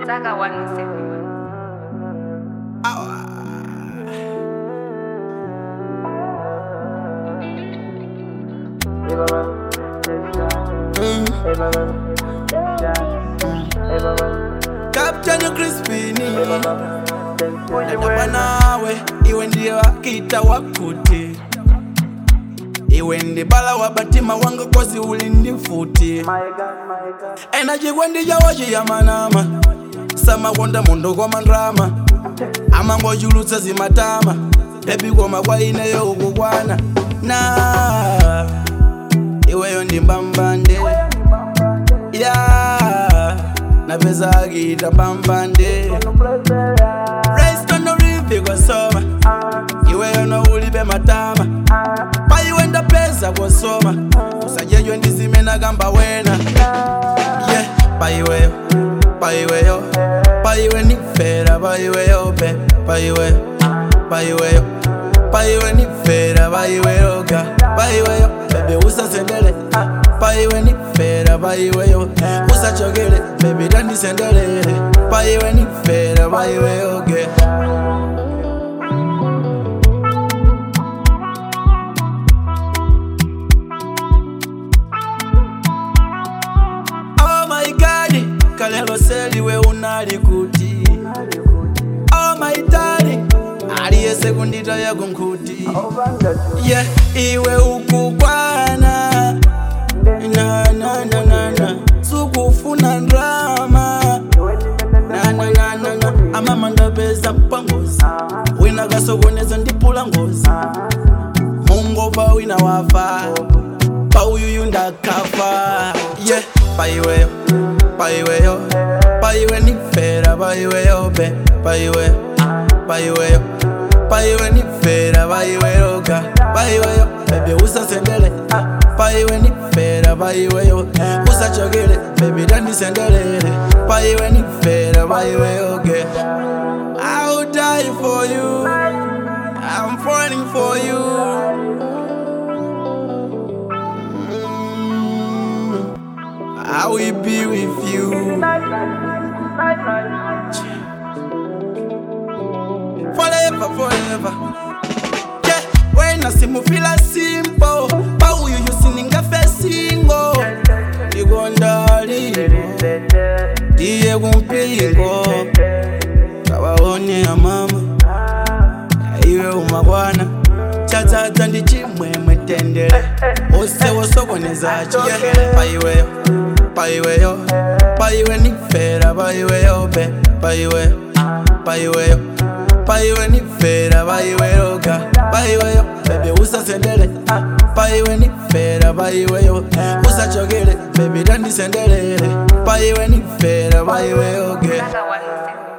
Saga 107. Captain you crispini Nataka nawe iwe ndiye wakita wakuti iwe ndi bala wabatima wanga kozi ulindi mfuti Enajigwa ndija waji ya manama Sama wonda mundo kwa mandrama Ama ngojulutsa zimatama Baby goma kwa ineyo ukukwana Na iwe yondi mbambande Yeah Napeza kita mbambande Race no rivi kwa soma Iwe yono ulibe matama Pa iwe nda pesa kwa soma Usajejwe ndizime na gamba wena Yeah Pa iwe yo Pa iwe yo Pa iwe ni fera Pa iwe yo be Pa iwe Pa iwe yo Pa iwe ni fera Pa iwe yo ga Pa iwe yo Bebe usa sendele Pa iwe ni fera Pa iwe yo Usa chogele Baby dandi sendele Pa iwe ni fera Pa iwe yo ge Oh my God Kalelo seli we unali kuti Oh my darling Aliye sekundita ya kunkuti Yeah iwe ukukwana Na na na na na Sukufuna drama Na na na na na Amama ndabeza mpangozi Wina gasogoneza ndipula ngozi Mungova wina wafa Pa uyuyu ndakafa Yeah Pa iwe yo Pa iwe yo Pa iwe ni fera Pa iwe yo be Pa iwe Pa iwe yo Pa iwe ni fera Pa iwe yo ga Pa iwe yo Baby usa sendele Pa iwe ni fera Pa iwe yo Usa chogele Baby dandi sendele Pa iwe ni fera Pa iwe yo ge I'll die for you I'm falling for you I will be with you Forever, forever Yeah, when I see me feel a simple How you using a fesingo You gondali Diye kumpiko Kawaone ya mama Iwe umabwana Chata ndi chimwe mwetendele Ose wosokoneza chiye Pa iwe yo Pa iwe yo Pa iwe ni fera Pa iwe yo be Pa iwe Pa iwe yo Pa iwe ni fera Pa iwe yo ga Pa iwe yo Baby usa sendele Pa iwe ni fera Pa iwe yo Usa chogele Baby dandi sendele Pa iwe ni fera Pa iwe yo ge Saga 107.